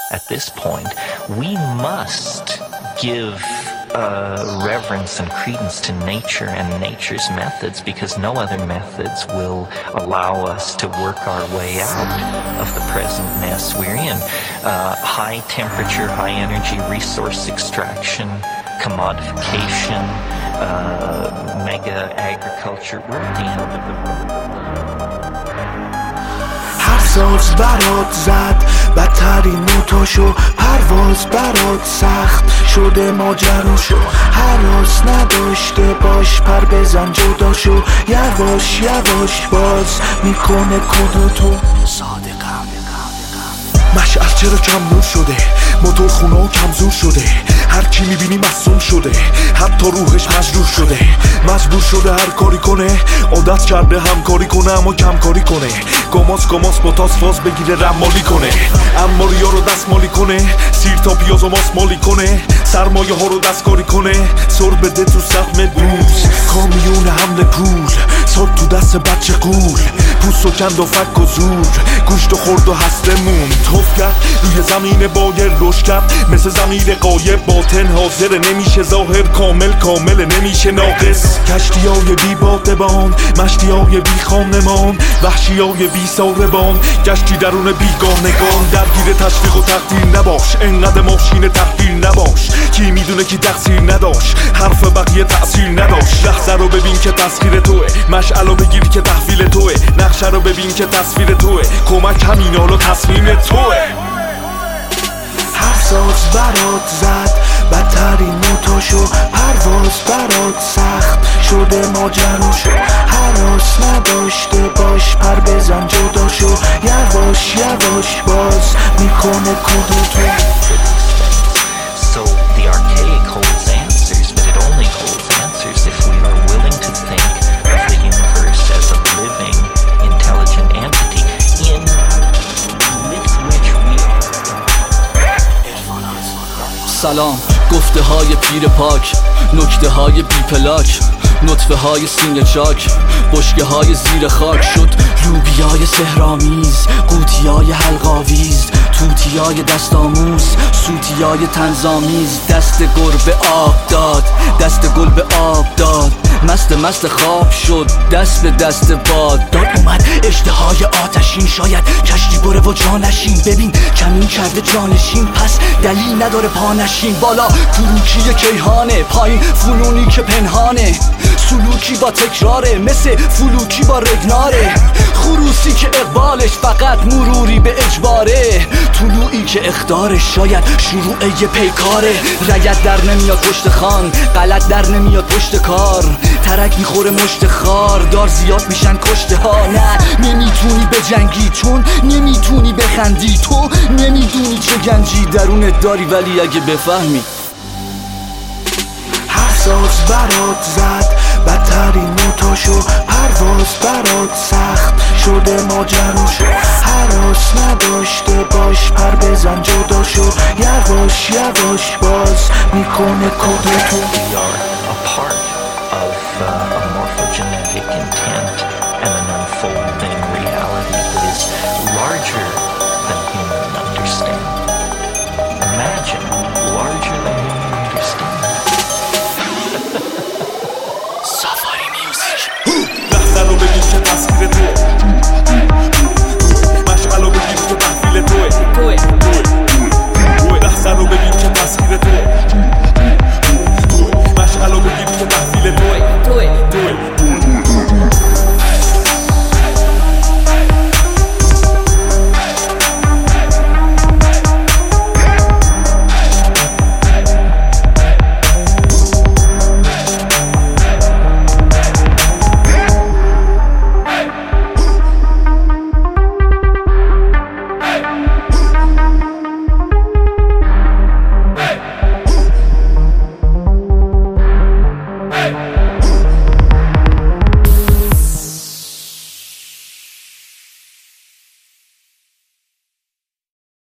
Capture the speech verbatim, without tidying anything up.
At this point, we must give uh, reverence and credence to nature and nature's methods, because no other methods will allow us to work our way out of the present mess we're in. Uh, high temperature, high energy resource extraction, commodification, uh, mega agriculture. We're at the end of the road. ساز برات زد بدترین نوتاشو، پرواز برات سخت شده ماجراشو، هراس نداشته باش پر بزن جداشو، یواش یواش باز میکنه کدوتو. صادقم مشعل چرا کم نور شده، موتور خونه و کمزور شده، هر کی میبینی مصوم شده، حتی روحش مجروح شده، مجبور شده هر کاری کنه، عادت کرده همکاری کنه اما کم کاری کنه، گماس گماس با تاس فاز بگیره رمالی کنه، اما ریا رو دستمالی کنه، سیر تا پیاز و ماس مالی کنه، سرمایه ها رو دستکاری کنه، سر بده تو سهم بوز، کامیون حمل پول ساد تو دست بچه قول، پوست و کند و فک و زور، گوشت و خورد و هسته مون، توف کرد روی زمین بایر روش کرد، مثل زمین قایب باطن حاضر، نمیشه ظاهر کامل کامل نمیشه ناقص، کشتی های بی بادبان، مشتی های بی خانمان، وحشی های بی ساربان، گشتی درون بیگانگان، درگیر تشویق و تقدیر نباش، انقدر ماشین تحقیر نباش، کی میدونه کی تقصیر نداشت، حرف بقیه تأثیر نداشت، لحظه رو ببین که تسخیر توه، مشعل رو بگیر که تحویل توه، نقشه رو ببین که تصویر توه، کمک همین حالا تصمیم توه. هر ساز برات زد بدترین نوتاشو، پرواز برات سخت شده ماجراشو، هراس نداشته باش پر بزن جداشو، یواش یواش باز میکنه کدوتو. So the archaic holds answers, but it only holds answers if we are willing to think of the universe as a living, intelligent entity in with which we are. سلام، گفته های پیر پاک، نکته های بی پلاک، نطفه های سینه چاک، بشکه های زیر خاک شد لوبیای سحرآمیز، قوطی های حلقاویز، توتی های دست آموز، سوتی های تنظامیز، دست گربه آب داد، دست گل به آب داد، مست مست خواب شد، دست به دست باد داد، اومد اشتهای آتشین، شاید کشتی بره و جانشین، ببین کمین کرده جانشین، پس دلیل نداره پانشین، بالا کروکی کیهانه، پایین فنونی که پنهانه، سلوکی با تکراره، مثل فلوکی با رگناره، خروسی که اقبالش فقط مروری به اجباره، طلوعی که اخدارش شاید شروع یه پیکاره، رگت در نمیاد پشت خان، غلط در نمیاد پشت کار، ترک میخوره مشت خار، دار زیاد میشن کشته ها، نه نمیتونی به جنگی چون نمیتونی بخندی، تو نمیدونی چه گنجی درونت داری، ولی اگه بفهمی. ساز برات زد بدترین نوتاشو، پرواز برات سخت شده ماجراشو، هراس نداشته باش پر بزن جداشو، یواش یواش باز میکنه کدوتو. We are a part of uh, a morphogenetic intent and an unfolding reality that is larger